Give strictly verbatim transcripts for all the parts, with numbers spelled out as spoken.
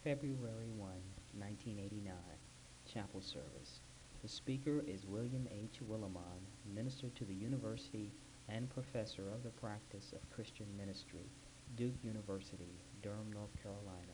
February first, nineteen eighty-nine, chapel service. The speaker is William H. Willimon, minister to the university and professor of the practice of Christian ministry, Duke University, Durham, North Carolina.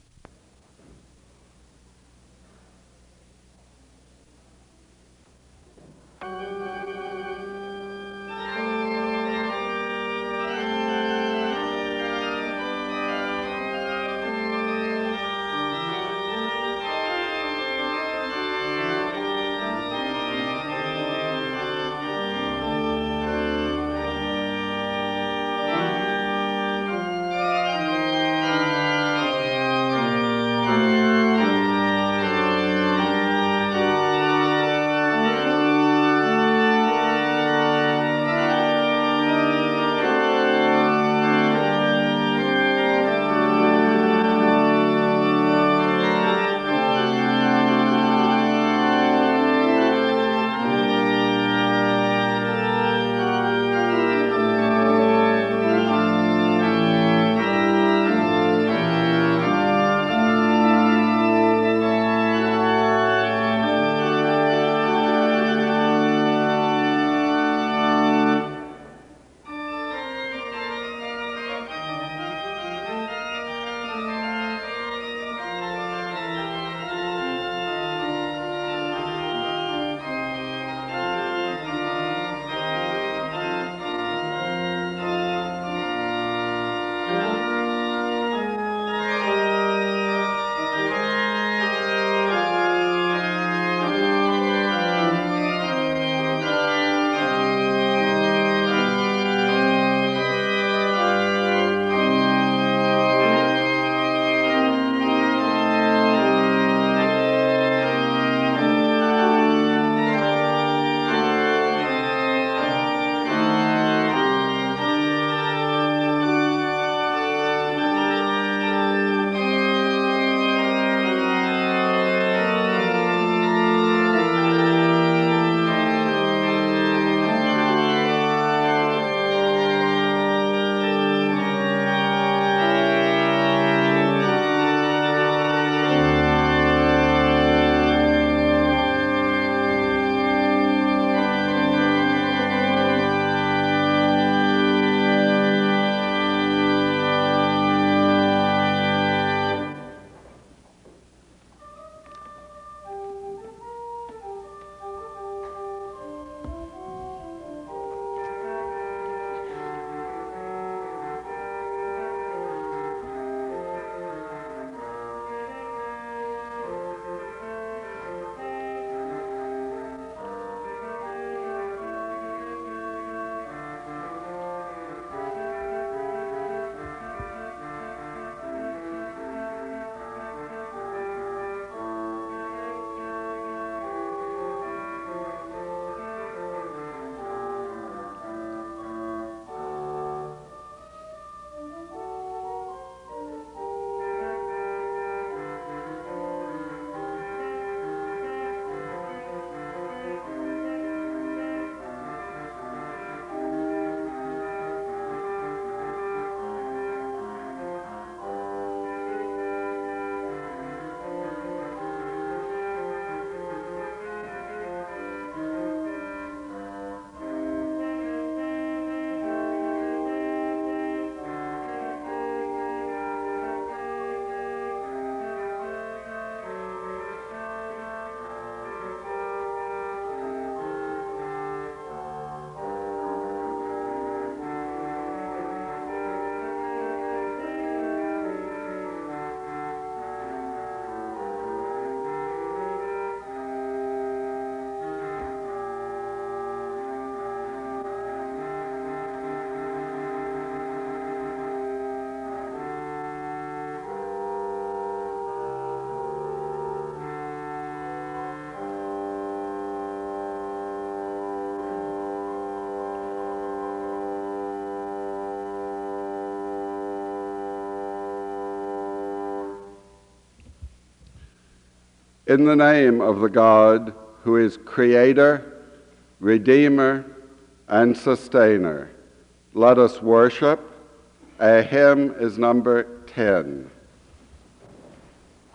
In the name of the God who is Creator, Redeemer, and Sustainer, let us worship. Our hymn is number ten.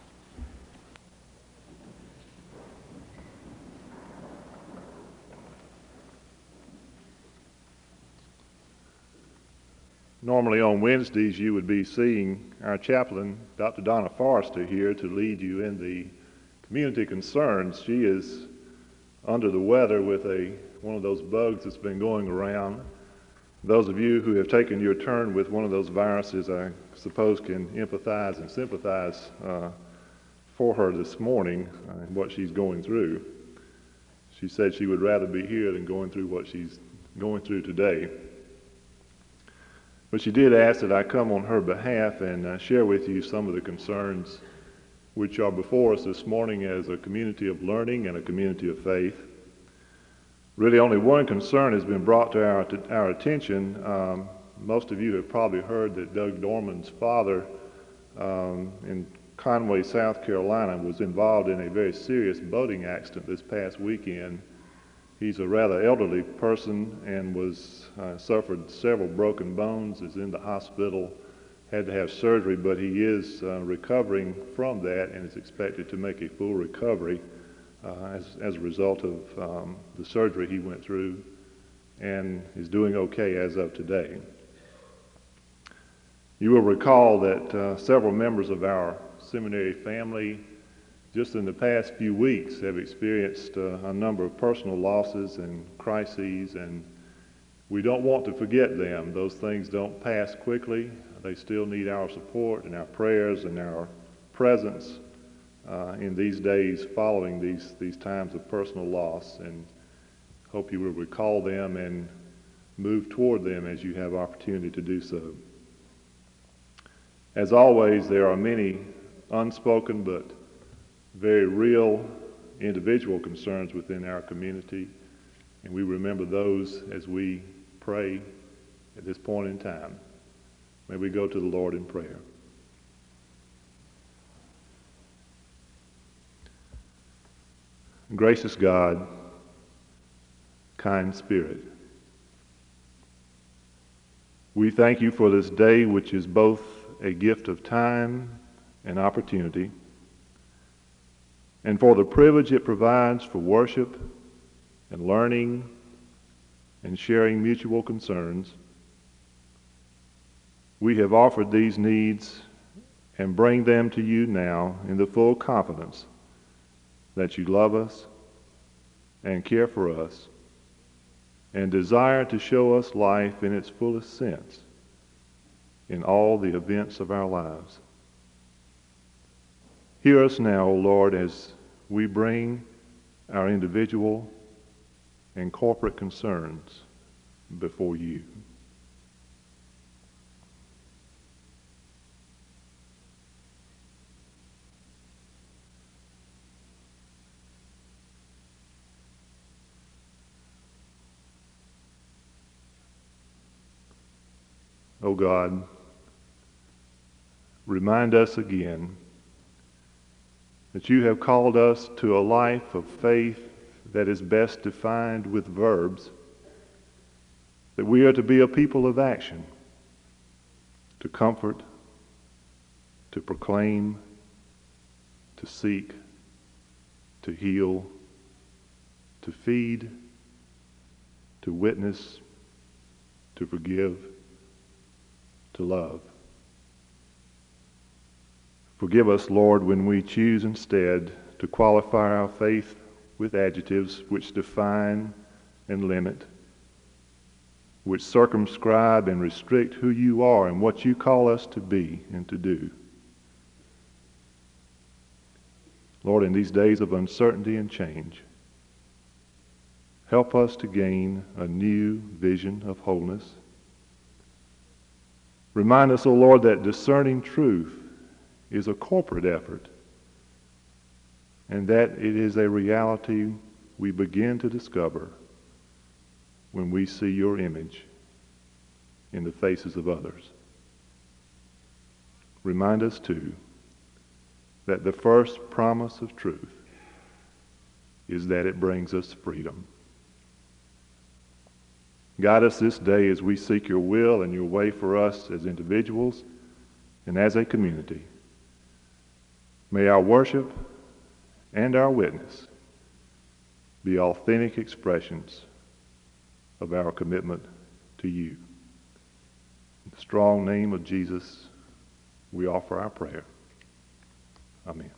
Normally on Wednesdays you would be seeing our chaplain, Doctor Donna Forrester, here to lead you in the community concerns. She is under the weather with a one of those bugs that's been going around. Those of you who have taken your turn with one of those viruses, I suppose, can empathize and sympathize uh, for her this morning uh, and what she's going through. She said she would rather be here than going through what she's going through today. But she did ask that I come on her behalf and uh, share with you some of the concerns which are before us this morning as a community of learning and a community of faith. Really only one concern has been brought to our, to our attention. Um, most of you have probably heard that Doug Dorman's father um, in Conway, South Carolina, was involved in a very serious boating accident this past weekend. He's a rather elderly person and was uh, suffered several broken bones, is in the hospital, had to have surgery, but he is uh, recovering from that and is expected to make a full recovery uh, as, as a result of um, the surgery he went through, and is doing okay as of today. You will recall that uh, several members of our seminary family just in the past few weeks have experienced uh, a number of personal losses and crises, and we don't want to forget them. Those things don't pass quickly. They still need our support and our prayers and our presence uh, in these days following these, these times of personal loss, and hope you will recall them and move toward them as you have opportunity to do so. As always, there are many unspoken but very real individual concerns within our community, and we remember those as we pray at this point in time. May we go to the Lord in prayer. Gracious God, kind Spirit, we thank you for this day, which is both a gift of time and opportunity, and for the privilege it provides for worship and learning and sharing mutual concerns. We have offered these needs and bring them to you now in the full confidence that you love us and care for us and desire to show us life in its fullest sense in all the events of our lives. Hear us now, O Lord, as we bring our individual and corporate concerns before you. O God, remind us again that you have called us to a life of faith that is best defined with verbs, that we are to be a people of action, to comfort, to proclaim, to seek, to heal, to feed, to witness, to forgive, to love. Forgive us, Lord, when we choose instead to qualify our faith with adjectives which define and limit, which circumscribe and restrict who you are and what you call us to be and to do. Lord, in these days of uncertainty and change, help us to gain a new vision of wholeness. Remind us, O Lord, that discerning truth is a corporate effort, and that it is a reality we begin to discover when we see your image in the faces of others. Remind us, too, that the first promise of truth is that it brings us freedom. Guide us this day as we seek your will and your way for us as individuals and as a community. May our worship and our witness be authentic expressions of our commitment to you. In the strong name of Jesus, we offer our prayer. Amen.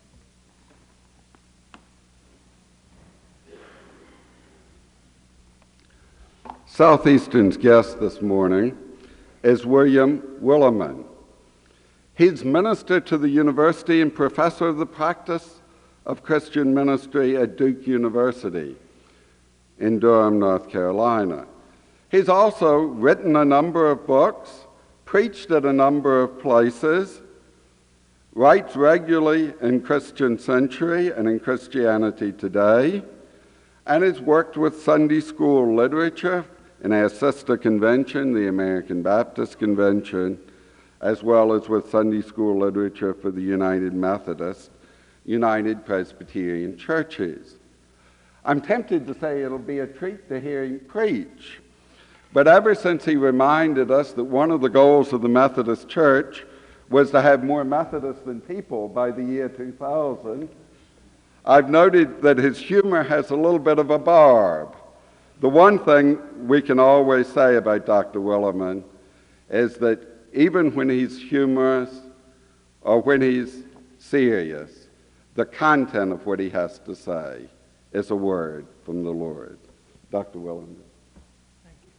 Southeastern's guest this morning is William Willimon. He's minister to the university and professor of the practice of Christian ministry at Duke University in Durham, North Carolina. He's also written a number of books, preached at a number of places, writes regularly in Christian Century and in Christianity Today, and has worked with Sunday school literature in our sister convention, the American Baptist Convention, as well as with Sunday school literature for the United Methodist, United Presbyterian Churches. I'm tempted to say it'll be a treat to hear him preach, but ever since he reminded us that one of the goals of the Methodist Church was to have more Methodists than people by the year two thousand, I've noted that his humor has a little bit of a barb. The one thing we can always say about Doctor Willimon is that even when he's humorous or when he's serious, the content of what he has to say is a word from the Lord. Doctor Willimon. Thank you.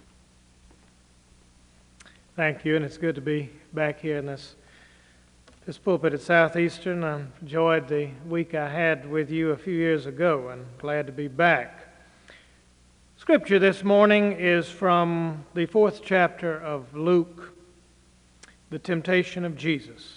Thank you, and it's good to be back here in this this pulpit at Southeastern. I enjoyed the week I had with you a few years ago, and glad to be back. Scripture this morning is from the fourth chapter of Luke, the temptation of Jesus.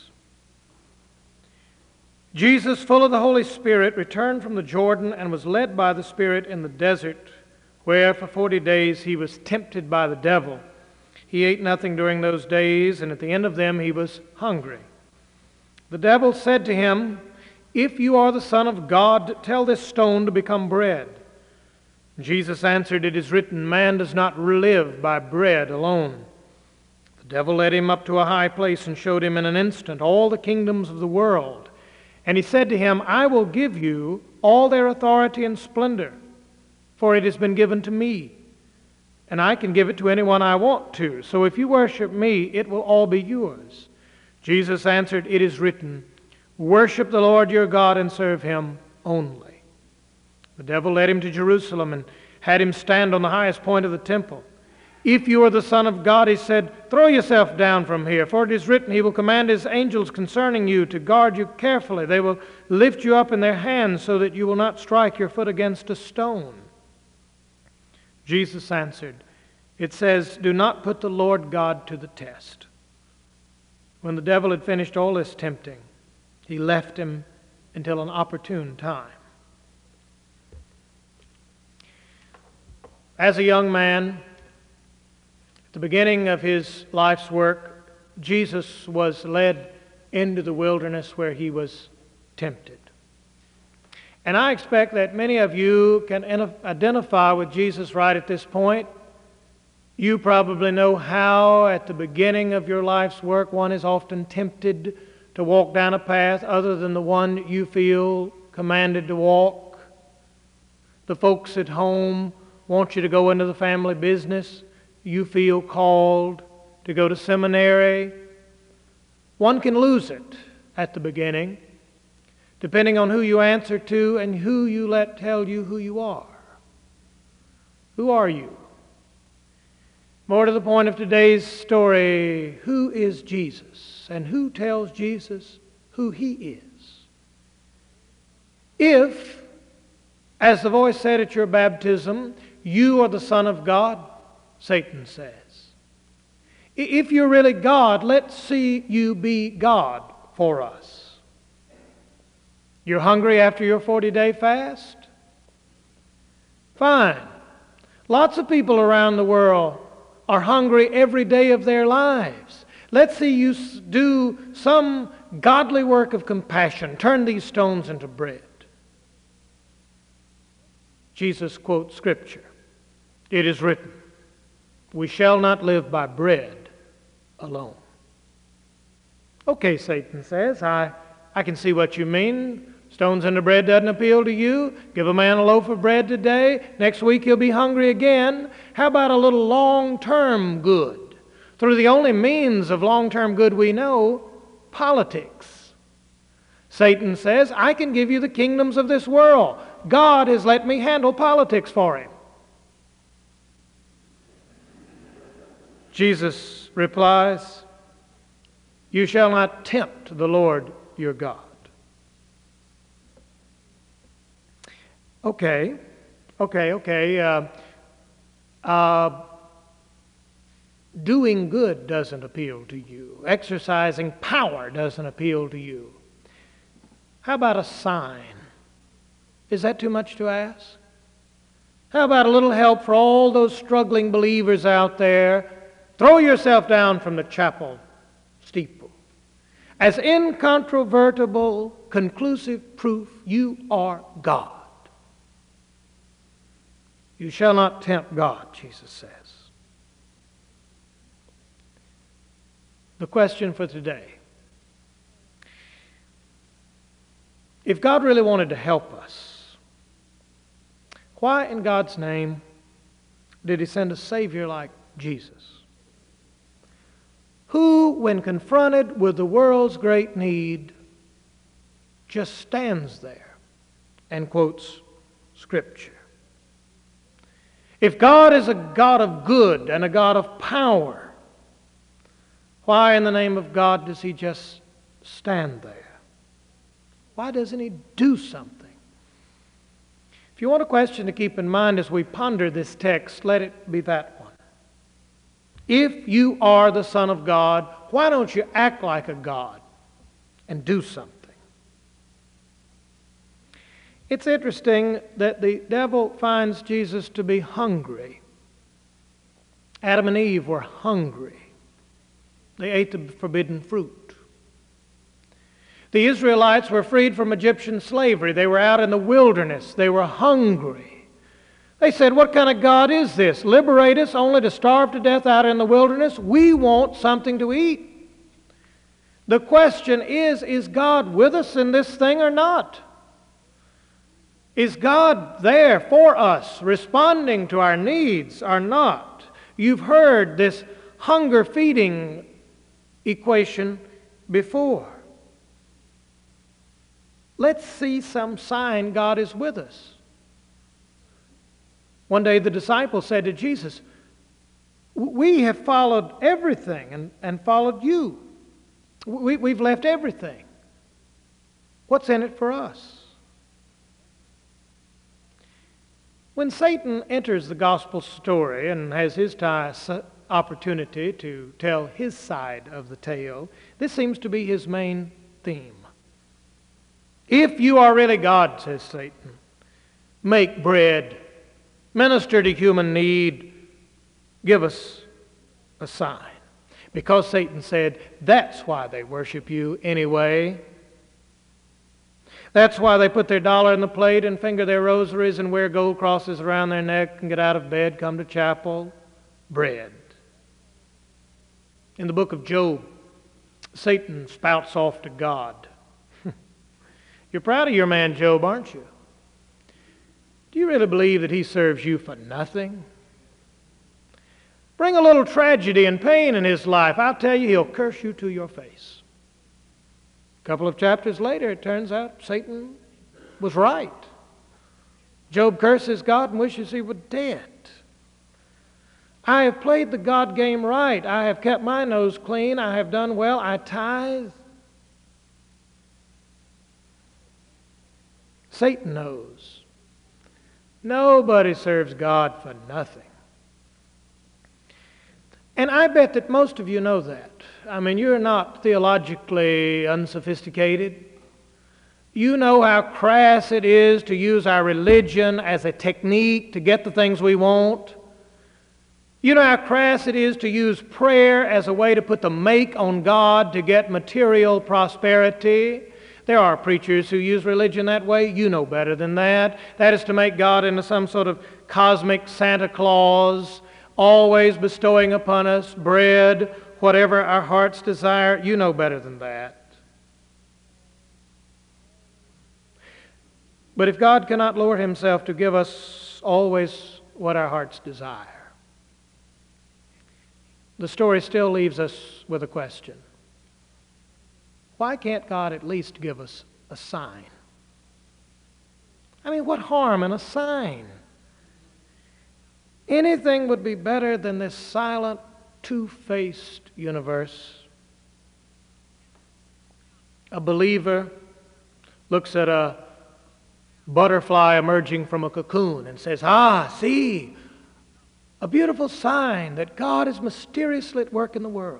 Jesus, full of the Holy Spirit, returned from the Jordan and was led by the Spirit in the desert, where for forty days he was tempted by the devil. He ate nothing during those days, and at the end of them he was hungry. The devil said to him, "If you are the Son of God, tell this stone to become bread." Jesus answered, "It is written, man does not live by bread alone." The devil led him up to a high place and showed him in an instant all the kingdoms of the world. And he said to him, "I will give you all their authority and splendor, for it has been given to me, and I can give it to anyone I want to. So if you worship me, it will all be yours." Jesus answered, "It is written, worship the Lord your God and serve him only." The devil led him to Jerusalem and had him stand on the highest point of the temple. "If you are the Son of God," he said, "throw yourself down from here, for it is written, he will command his angels concerning you to guard you carefully. They will lift you up in their hands so that you will not strike your foot against a stone." Jesus answered, "It says, do not put the Lord God to the test." When the devil had finished all his tempting, he left him until an opportune time. As a young man, at the beginning of his life's work, Jesus was led into the wilderness where he was tempted. And I expect that many of you can identify with Jesus right at this point. You probably know how at the beginning of your life's work one is often tempted to walk down a path other than the one you feel commanded to walk. The folks at home want you to go into the family business. You feel called to go to seminary. One can lose it at the beginning, depending on who you answer to and who you let tell you who you are. Who are you? More to the point of today's story, who is Jesus and who tells Jesus who he is? If, as the voice said at your baptism, you are the Son of God, Satan says, if you're really God, let's see you be God for us. You're hungry after your forty-day fast? Fine. Lots of people around the world are hungry every day of their lives. Let's see you do some godly work of compassion. Turn these stones into bread. Jesus quotes Scripture. It is written, we shall not live by bread alone. Okay, Satan says, I, I can see what you mean. Stones into bread doesn't appeal to you. Give a man a loaf of bread today. Next week he'll be hungry again. How about a little long-term good? through the only means of long-term good we know, politics. Satan says, I can give you the kingdoms of this world. God has let me handle politics for him. Jesus replies, you shall not tempt the Lord your God. Okay, okay, okay. Uh, uh, doing good doesn't appeal to you. Exercising power doesn't appeal to you. How about a sign? Is that too much to ask? How about a little help for all those struggling believers out there? Throw yourself down from the chapel steeple. As incontrovertible, conclusive proof you are God. You shall not tempt God, Jesus says. The question for today. If God really wanted to help us, why in God's name did He send a Savior like Jesus? Who, when confronted with the world's great need, just stands there and quotes Scripture. If God is a God of good and a God of power, why in the name of God does He just stand there? Why doesn't He do something? If you want a question to keep in mind as we ponder this text, let it be that one. If you are the Son of God, why don't you act like a God and do something? It's interesting that the devil finds Jesus to be hungry. Adam and Eve were hungry. They ate the forbidden fruit. The Israelites were freed from Egyptian slavery. They were out in the wilderness. They were hungry. They said, what kind of God is this? Liberate us only to starve to death out in the wilderness? We want something to eat. The question is, is God with us in this thing or not? Is God there for us, responding to our needs or not? You've heard this hunger-feeding equation before. Let's see some sign God is with us. One day the disciples said to Jesus, we have followed everything and, and followed you. We, we've left everything. What's in it for us? When Satan enters the gospel story and has his t- opportunity to tell his side of the tale, this seems to be his main theme. If you are really God, says Satan, make bread, minister to human need, give us a sign. Because Satan said, that's why they worship you anyway. That's why they put their dollar in the plate and finger their rosaries and wear gold crosses around their neck and get out of bed, come to chapel. Bread. In the book of Job, Satan spouts off to God. You're proud of your man Job, aren't you? Do you really believe that he serves you for nothing? Bring a little tragedy and pain in his life. I'll tell you, he'll curse you to your face. A couple of chapters later, it turns out Satan was right. Job curses God and wishes he were dead. I have played the God game right. I have kept my nose clean. I have done well. I tithe. Satan knows. Nobody serves God for nothing. And I bet that most of you know that. I mean, you're not theologically unsophisticated. You know how crass it is to use our religion as a technique to get the things we want. You know how crass it is to use prayer as a way to put the make on God to get material prosperity. There are preachers who use religion that way. You know better than that. That is to make God into some sort of cosmic Santa Claus, always bestowing upon us bread, whatever our hearts desire. You know better than that. But if God cannot lower himself to give us always what our hearts desire, the story still leaves us with a question. Why can't God at least give us a sign? I mean, what harm in a sign? Anything would be better than this silent, two-faced universe. A believer looks at a butterfly emerging from a cocoon and says, "Ah, see, a beautiful sign that God is mysteriously at work in the world."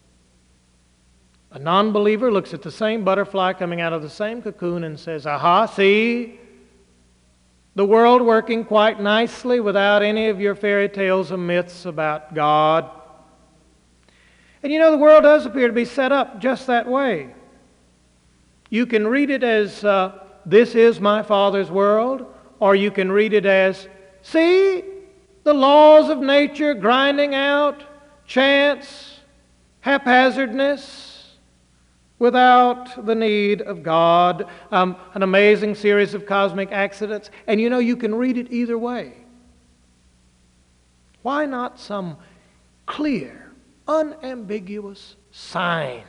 A non-believer looks at the same butterfly coming out of the same cocoon and says, "Aha, see, the world working quite nicely without any of your fairy tales and myths about God." And you know, the world does appear to be set up just that way. You can read it as, uh, "This is my Father's world," or you can read it as, "See, the laws of nature grinding out, chance, haphazardness, without the need of God, um, an amazing series of cosmic accidents." And you know, you can read it either way. Why not some clear, unambiguous sign?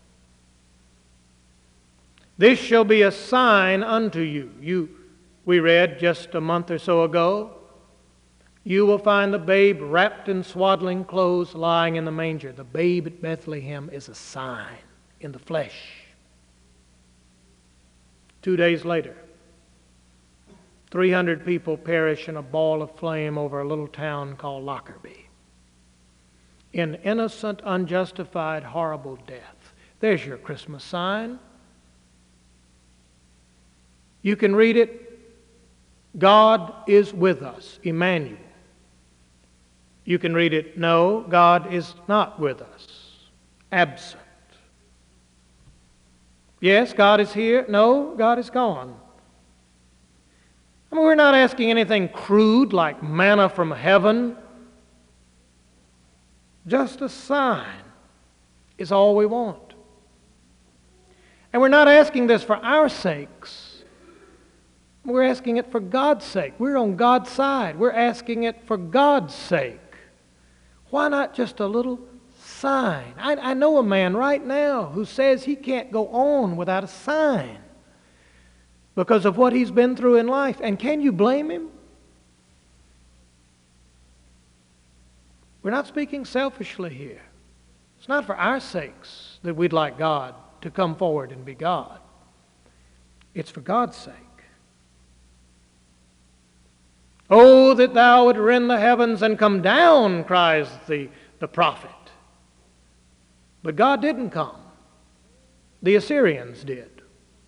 "This shall be a sign unto you." You, we read just a month or so ago, "You will find the babe wrapped in swaddling clothes lying in the manger." The babe at Bethlehem is a sign in the flesh. Two days later, three hundred people perish in a ball of flame over a little town called Lockerbie. In innocent, unjustified, horrible death. There's your Christmas sign. You can read it, "God is with us," Emmanuel. You can read it, "No, God is not with us," absent. Yes, God is here. No, God is gone. I mean, we're not asking anything crude like manna from heaven. Just a sign is all we want. And we're not asking this for our sakes. We're asking it for God's sake. We're on God's side. We're asking it for God's sake. Why not just a little sign? I, I know a man right now who says he can't go on without a sign because of what he's been through in life. And can you blame him? We're not speaking selfishly here. It's not for our sakes that we'd like God to come forward and be God. It's for God's sake. "Oh, that thou would rend the heavens and come down," cries the, the prophet. But God didn't come. The Assyrians did.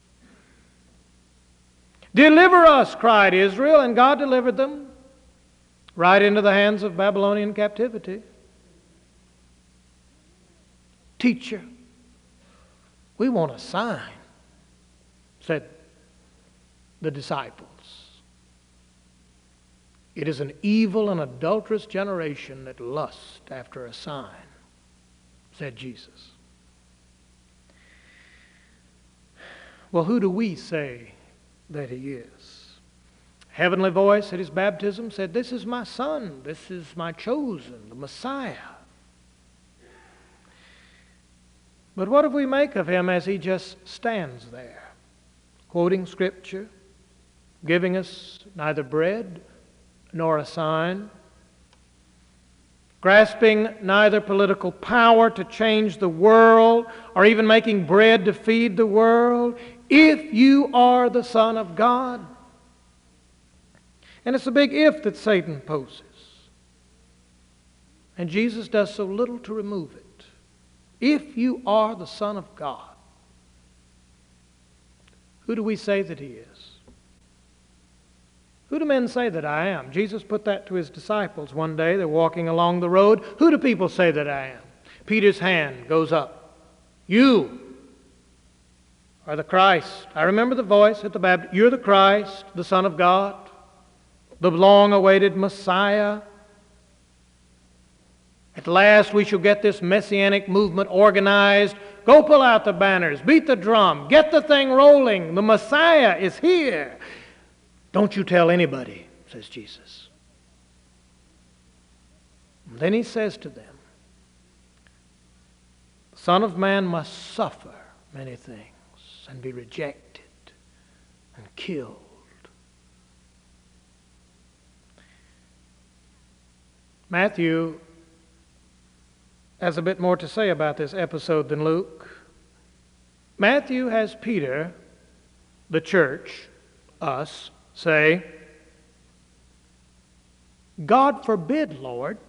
"Deliver us," cried Israel, and God delivered them right into the hands of Babylonian captivity. "Teacher, we want a sign," said the disciples. "It is an evil and adulterous generation that lusts after a sign," said Jesus. Well, who do we say that he is? Heavenly voice at his baptism said, "This is my son, this is my chosen, the Messiah." But what do we make of him as he just stands there, quoting Scripture, giving us neither bread nor a sign, grasping neither political power to change the world or even making bread to feed the world? "If you are the Son of God." And it's a big if that Satan poses. And Jesus does so little to remove it. If you are the Son of God, who do we say that he is? Who do men say that I am? Jesus put that to his disciples one day. They're walking along the road. Who do people say that I am? Peter's hand goes up. "You are the Christ." I remember the voice at the baptism. "You're the Christ, the Son of God, the long-awaited Messiah. At last we shall get this messianic movement organized. Go pull out the banners, beat the drum, get the thing rolling. The Messiah is here. Don't you tell anybody," says Jesus. And then he says to them, Son of Man must suffer many things and be rejected and killed. Matthew has a bit more to say about this episode than Luke. Matthew has Peter, the church, us, say, God forbid, Lord.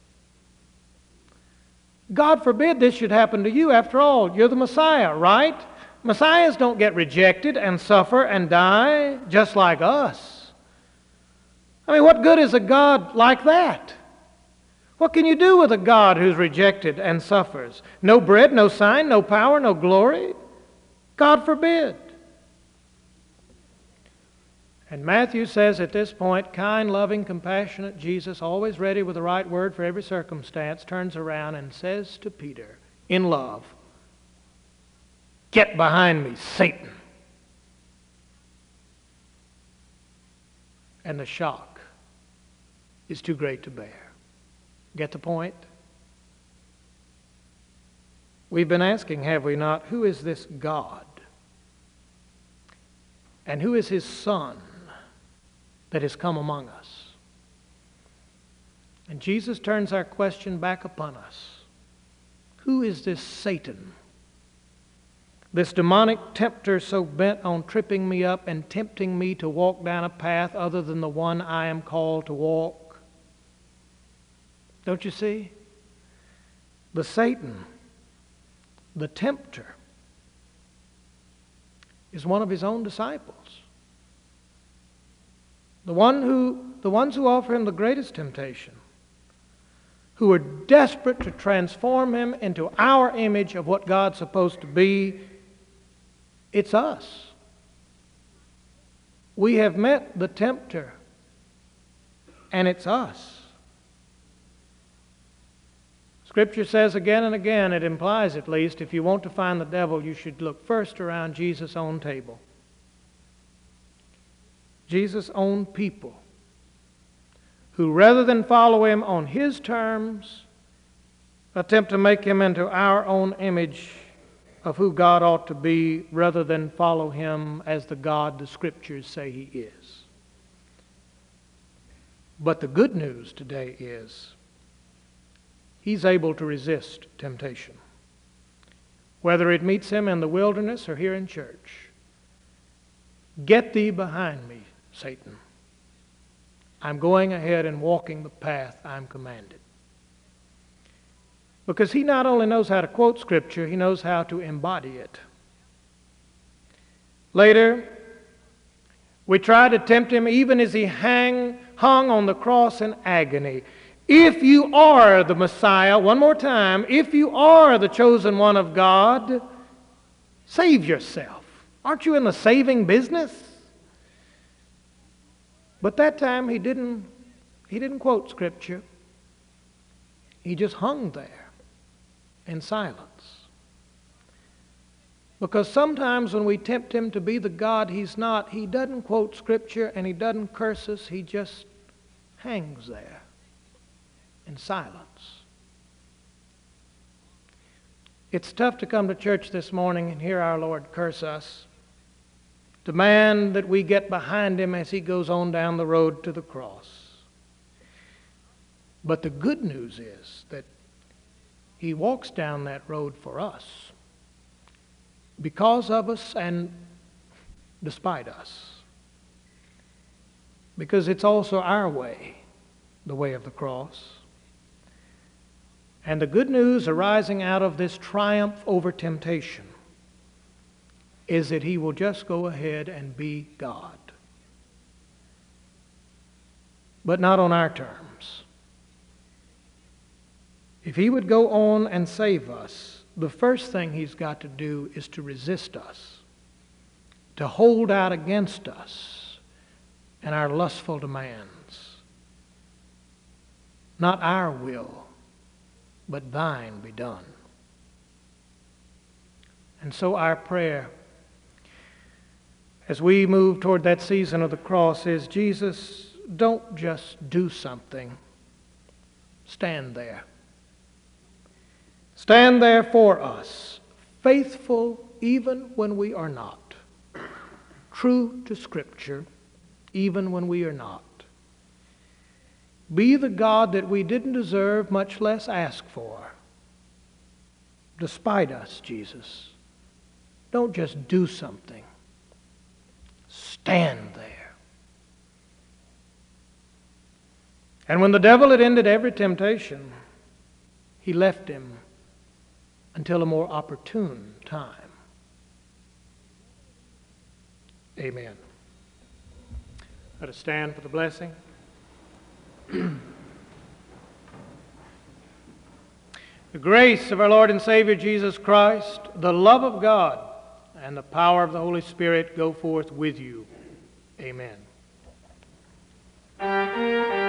God forbid this should happen to you. After all, you're the Messiah, right? Messiahs don't get rejected and suffer and die just like us. I mean, what good is a God like that? What can you do with a God who's rejected and suffers? No bread, no sign, no power, no glory? God forbid. And Matthew says at this point, kind, loving, compassionate Jesus, always ready with the right word for every circumstance, turns around and says to Peter, in love, "Get behind me, Satan." And the shock is too great to bear. Get the point? We've been asking, have we not, who is this God? And who is his Son that has come among us? And Jesus turns our question back upon us. Who is this Satan? This demonic tempter so bent on tripping me up and tempting me to walk down a path other than the one I am called to walk? Don't you see? The Satan, the tempter, is one of his own disciples. The one who, the ones who offer him the greatest temptation, who are desperate to transform him into our image of what God's supposed to be, it's us. We have met the tempter, and it's us. Scripture says again and again, it implies at least, if you want to find the devil, you should look first around Jesus' own table. Jesus' own people, who rather than follow him on his terms, attempt to make him into our own image of who God ought to be, rather than follow him as the God the Scriptures say he is. But the good news today is, he's able to resist temptation, whether it meets him in the wilderness or here in church. Get thee behind me, Satan. I'm going ahead and walking the path I'm commanded. Because he not only knows how to quote Scripture, he knows how to embody it. Later, we try to tempt him even as he hang, hung on the cross in agony. If you are the Messiah, one more time, if you are the chosen one of God, save yourself. Aren't you in the saving business? But that time he didn't, he didn't quote Scripture. He just hung there in silence. Because sometimes when we tempt him to be the God he's not, he doesn't quote Scripture and he doesn't curse us. He just hangs there in silence. It's tough to come to church this morning and hear our Lord curse us, demand that we get behind him as he goes on down the road to the cross. But the good news is that he walks down that road for us, because of us and despite us. Because it's also our way, the way of the cross. And the good news arising out of this triumph over temptation is that he will just go ahead and be God. But not on our terms. If he would go on and save us, the first thing he's got to do is to resist us, to hold out against us and our lustful demands. Not our will, but thine be done. And so our prayer, as we move toward that season of the cross, is, Jesus, don't just do something. Stand there. Stand there for us, faithful even when we are not, true to Scripture even when we are not. Be the God that we didn't deserve, much less ask for. Despite us, Jesus. Don't just do something. Stand there. And when the devil had ended every temptation, he left him until a more opportune time. Amen. Let us stand for the blessing. The grace of our Lord and Savior Jesus Christ, the love of God, and the power of the Holy Spirit go forth with you. Amen.